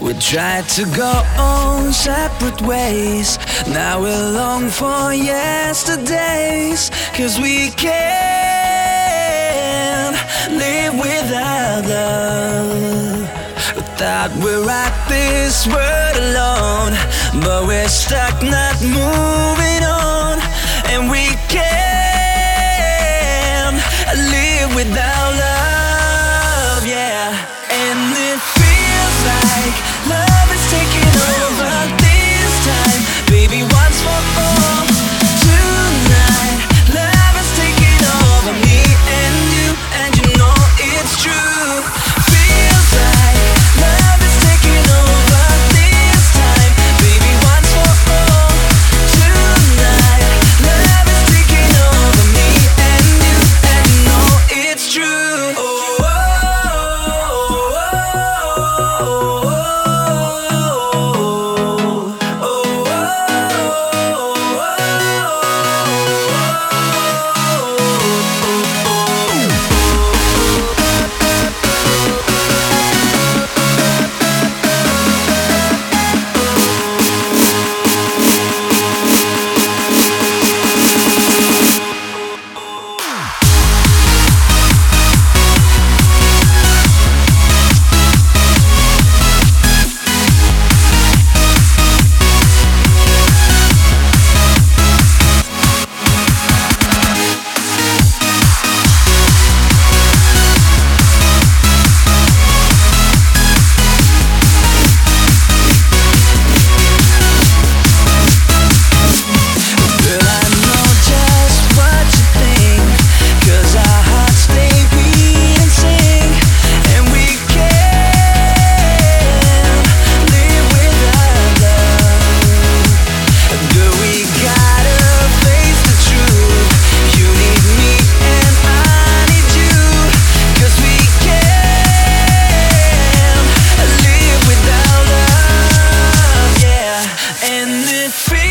We tried to go on separate ways. Now we long for yesterdays, 'cause we can't live without love. We thought we'd write this world alone, but we're stuck not moving on. And we can't live without love, yeah. And it feels like love is taking over this time, baby, once for all. Tonight, love is taking over me and you know it's true. Feels like love is taking over this time, baby, once for all. Tonight, love is taking over me and you know it's true. Oh, oh,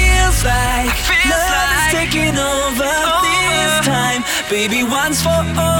taking over this time, baby, once for all.